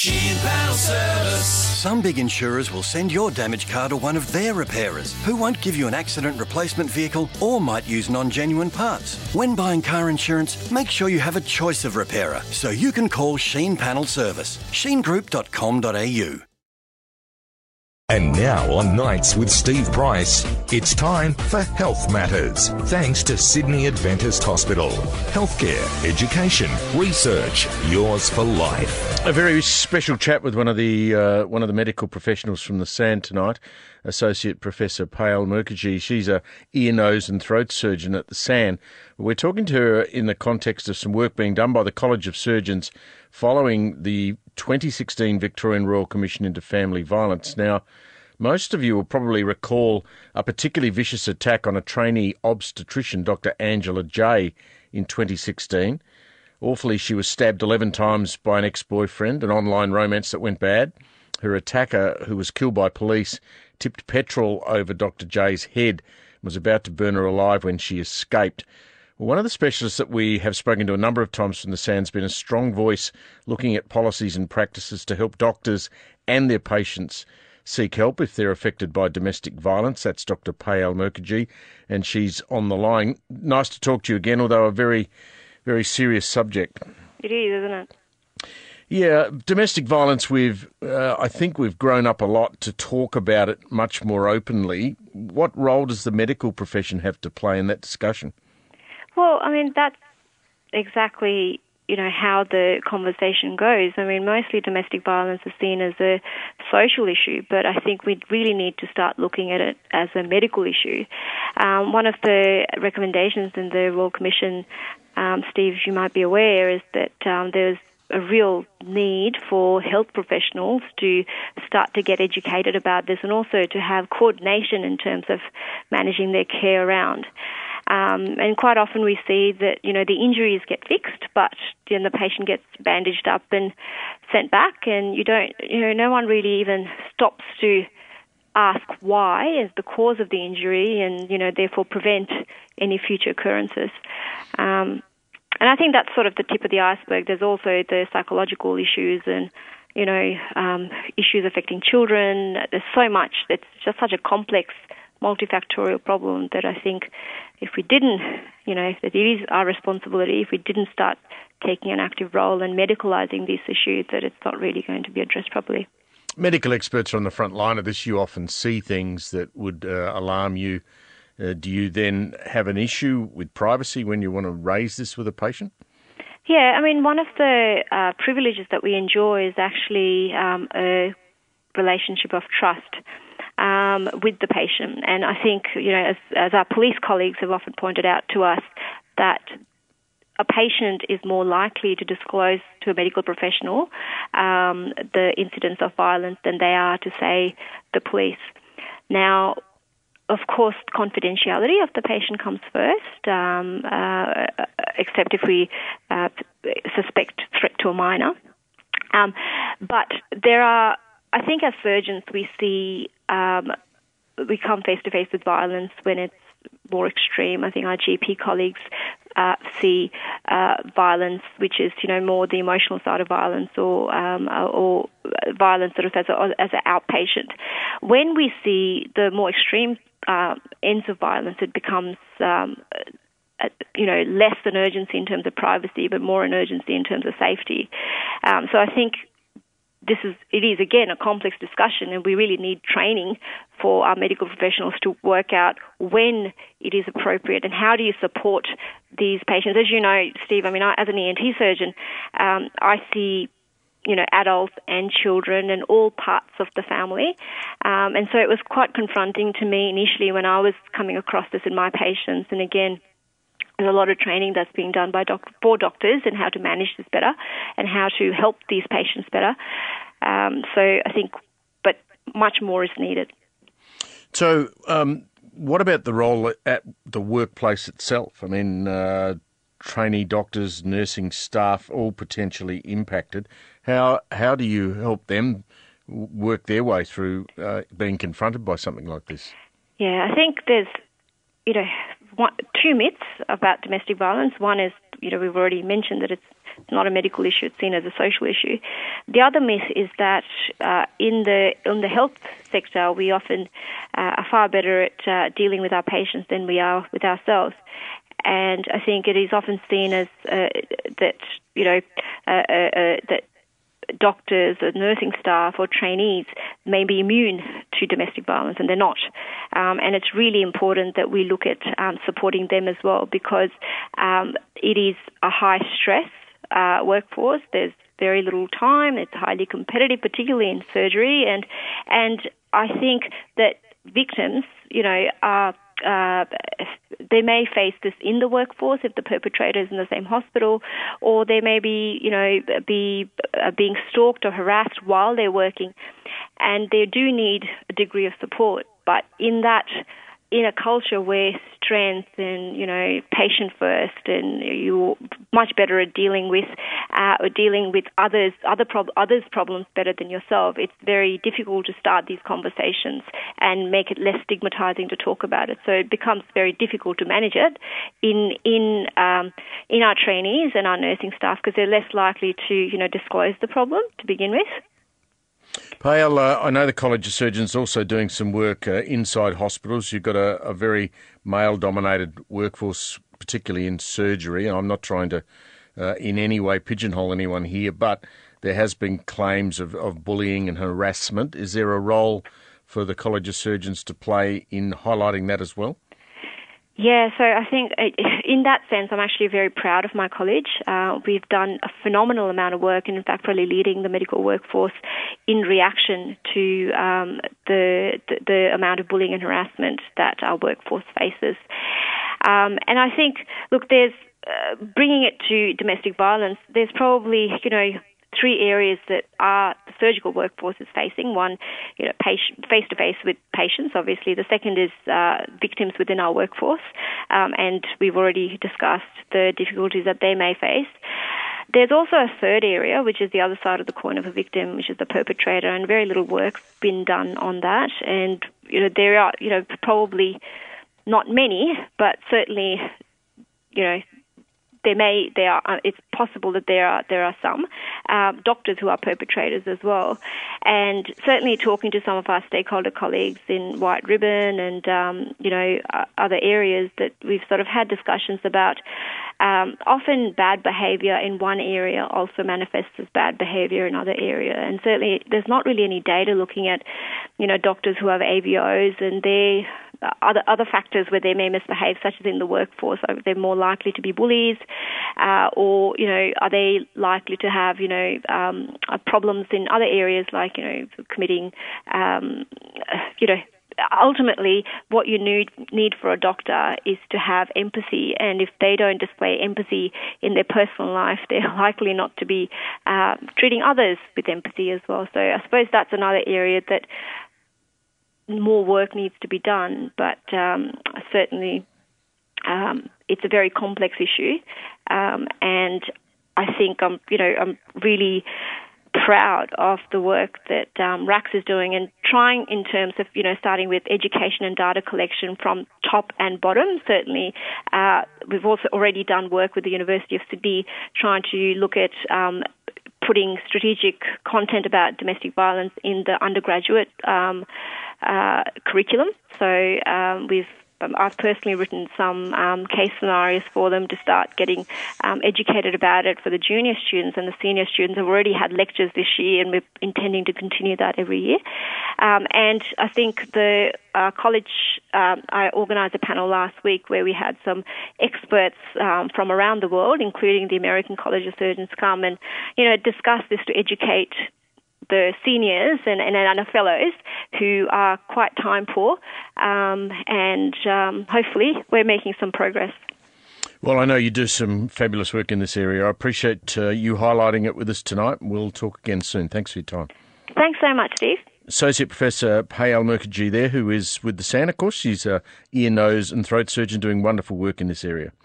Sheen Panel Service. Some big insurers will send your damaged car to one of their repairers, who won't give you an accident replacement vehicle or might use non-genuine parts. When buying car insurance, make sure you have a choice of repairer, so you can call Sheen Panel Service. sheengroup.com.au. And now on Nights with Steve Price, it's time for Health Matters. Thanks to Sydney Adventist Hospital. Healthcare, education, research, yours for life. A very special chat with one of the medical professionals from the SAN tonight, Associate Professor Payal Mukherjee. She's a ear, nose and throat surgeon at the SAN. We're talking to her in the context of some work being done by the College of Surgeons following the 2016 Victorian Royal Commission into Family Violence. Now, most of you will probably recall a particularly vicious attack on a trainee obstetrician, Dr. Angela Jay, in 2016. Awfully, she was stabbed 11 times by an ex-boyfriend, an online romance that went bad. Her attacker, who was killed by police, tipped petrol over Dr. Jay's head and was about to burn her alive when she escaped. One of the specialists that we have spoken to a number of times from the SAN has been a strong voice looking at policies and practices to help doctors and their patients seek help if they're affected by domestic violence. That's Dr. Payal Mukherjee, and she's on the line. Nice to talk to you again, although a very, very serious subject. It is, isn't it? Yeah, domestic violence, I think we've grown up a lot to talk about it much more openly. What role does the medical profession have to play in that discussion? Well, I mean, that's exactly, how the conversation goes. I mean, mostly domestic violence is seen as a social issue, but I think we really need to start looking at it as a medical issue. One of the recommendations in the Royal Commission, Steve, you might be aware, is that there's a real need for health professionals to start to get educated about this and also to have coordination in terms of managing their care around. And quite often we see that, the injuries get fixed, but then the patient gets bandaged up and sent back, and no one really even stops to ask why is the cause of the injury and, therefore prevent any future occurrences. And I think that's sort of the tip of the iceberg. There's also the psychological issues and, issues affecting children. There's so much. It's just such a complex, multifactorial problem that I think if we didn't, that it is our responsibility, if we didn't start taking an active role and medicalising this issue, that it's not really going to be addressed properly. Medical experts are on the front line of this. You often see things that would alarm you. Do you then have an issue with privacy when you want to raise this with a patient? Yeah, I mean, one of the privileges that we enjoy is actually a relationship of trust with the patient. And I think, as our police colleagues have often pointed out to us, that a patient is more likely to disclose to a medical professional the incidents of violence than they are to, say, the police. Now, of course, confidentiality of the patient comes first, except if we suspect threat to a minor. But there are, I think as surgeons, we come face-to-face with violence when it's more extreme. I think our GP colleagues see violence, which is, more the emotional side of violence or violence sort of as an outpatient. When we see the more extreme ends of violence, it becomes, less an urgency in terms of privacy, but more an urgency in terms of safety. So I think it is again a complex discussion, and we really need training for our medical professionals to work out when it is appropriate and how do you support these patients. As you know, Steve, I mean, as an ENT surgeon, I see adults and children and all parts of the family. And so it was quite confronting to me initially when I was coming across this in my patients. And again, there's a lot of training that's being done for doctors and how to manage this better and how to help these patients better. So I think, but much more is needed. So what about the role at the workplace itself? I mean, trainee doctors, nursing staff, all potentially impacted. How do you help them work their way through being confronted by something like this? Yeah, I think there's, two myths about domestic violence. One is, we've already mentioned that it's It's not a medical issue. It's seen as a social issue. The other myth is that in the health sector, we often are far better at dealing with our patients than we are with ourselves. And I think it is often seen as that doctors or nursing staff or trainees may be immune to domestic violence, and they're not. And it's really important that we look at supporting them as well, because it is a high-stress workforce. There's very little time. It's highly competitive, particularly in surgery. And I think that victims, are they may face this in the workforce if the perpetrator is in the same hospital, or they may be, being stalked or harassed while they're working, and they do need a degree of support. But in a culture where strength and, patient first, and you're much better at dealing with others' problems better than yourself, it's very difficult to start these conversations and make it less stigmatizing to talk about it. So it becomes very difficult to manage it in our trainees and our nursing staff, because they're less likely to, disclose the problem to begin with. Payal, I know the College of Surgeons also doing some work inside hospitals. You've got a very male-dominated workforce, particularly in surgery. And I'm not trying to in any way pigeonhole anyone here, but there has been claims of bullying and harassment. Is there a role for the College of Surgeons to play in highlighting that as well? Yeah, so I think in that sense, I'm actually very proud of my college. We've done a phenomenal amount of work, and in fact, probably leading the medical workforce in reaction to the amount of bullying and harassment that our workforce faces. And I think, look, there's bringing it to domestic violence. There's probably, three areas that the surgical workforce is facing. One, face-to-face with patients, obviously. The second is victims within our workforce, and we've already discussed the difficulties that they may face. There's also a third area, which is the other side of the coin of a victim, which is the perpetrator, and very little work's been done on that. And, there are, probably not many, but certainly, it's possible that there are some doctors who are perpetrators as well. And certainly talking to some of our stakeholder colleagues in White Ribbon and, other areas that we've sort of had discussions about, often bad behaviour in one area also manifests as bad behaviour in other area. And certainly there's not really any data looking at, doctors who have AVOs and they other factors where they may misbehave, such as in the workforce. Are they more likely to be bullies, or are they likely to have problems in other areas like committing ultimately what you need for a doctor is to have empathy, and if they don't display empathy in their personal life, they're likely not to be treating others with empathy as well. So I suppose that's another area that more work needs to be done, but certainly it's a very complex issue, and I think I'm really proud of the work that RACS is doing and trying in terms of starting with education and data collection from top and bottom. Certainly, we've also already done work with the University of Sydney trying to look at putting strategic content about domestic violence in the undergraduate curriculum. So I've personally written some case scenarios for them to start getting educated about it for the junior students, and the senior students have already had lectures this year, and we're intending to continue that every year. And I think the college, I organised a panel last week where we had some experts from around the world, including the American College of Surgeons, come and discuss this to educate the seniors and our fellows who are quite time poor, and hopefully we're making some progress. Well, I know you do some fabulous work in this area. I appreciate you highlighting it with us tonight. We'll talk again soon. Thanks for your time. Thanks so much, Steve. Associate Professor Payal Mukherjee there, who is with the SAN, of course. She's an ear, nose and throat surgeon doing wonderful work in this area.